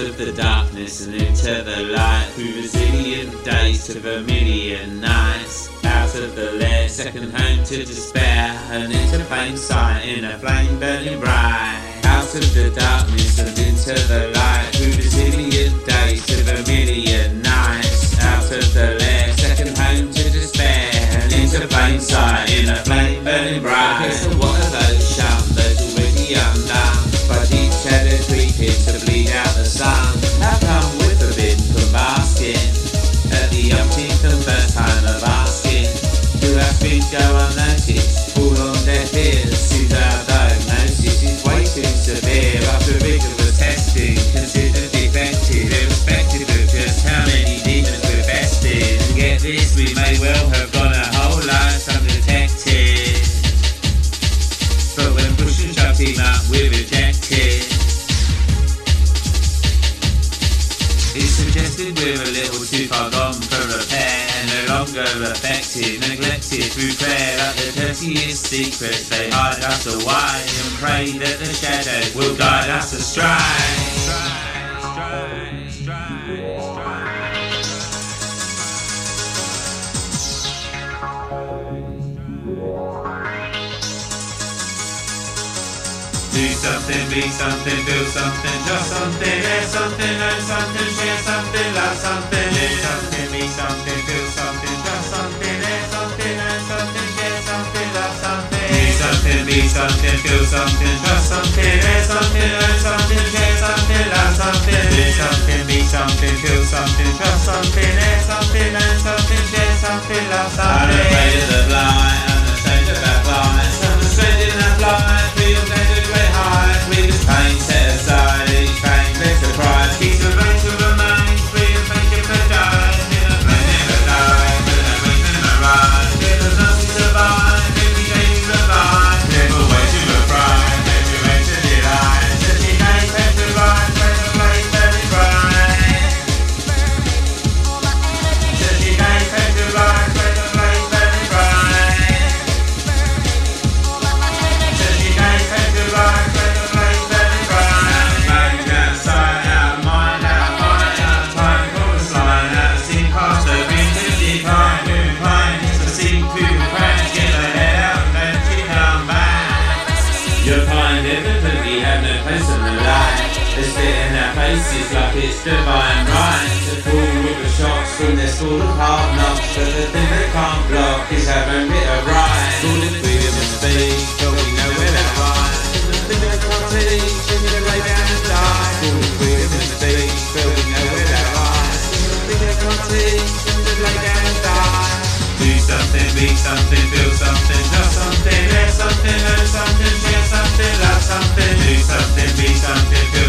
of the darkness and into the light, through resilient days to vermilion nights, out of the lair, second home to despair, and into plain sight in a flame burning bright. Out of the darkness and into the light, through resilient days to vermilion nights, out of the lair, second home to despair, and into plain sight in a flame burning bright. So what are those shunned, those already undone, by deep shadow creeping to bleed out the sun? How come we're forbidden from basking at the umpteenth and first time of asking? Do our screams go unnoticed, fall on deaf ears, since our diagnosis is way too severe? After rigorous testing, considered defective, irrespective of just how many demons we're bested. And get this, we may well have gone a whole life undetected, but when push and shove team up, we're rejected. It's suggested we're a little too far gone for repair, no longer affected, neglected through prayer. Like the dirtiest secrets, they hide us away and pray that the shadow will guide us astray. Do something, be something, feel something, just something, there's something, learn something, share something, love something. Do something, be something, feel something, just something, there's something, learn something, share something, love something. Do something, be something, feel something, just something, there's something, learn something, share something, love something. Do something, be something, feel something, just something, there's something, learn something, share something, love something. I'm afraid of the blind, I'm ashamed of our flights, I'm stranded in that flight, feel danger great height. With this pain set aside, each pain begs a prize, keeps the brain to remain free of pain if it dies. In a flame never dies, but a flame never rise. If there's nothing to survive, every day we revive. Never wait to reprise, never wait to delight. Searching days, left to right, where the flame burning bright. Searching days, left to right, where the flame burning bright. Searching days, left to right, where the flame burning bright. Mind out of sight, out of mind, out of mind, out of time, chorus line, out of scene, past the ring to decline. Moving pine, to see through the cracks, get the head out and then you come back. You'll find evidently have no place in the light. They spit in their faces like it's divine right to fall with the shots from their school of hard knocks. But the thing they can't block is our own bit of right. Schooling freedom and speed, but we know where that right. The thing they can't teach, they need to lay down and die. Schooling freedom and speed, but we know where that right. The thing they can't teach, they need to lay down and die. Do something, be something, feel something, just something, there's something, learn something, share something, love something. Do something, be something, feel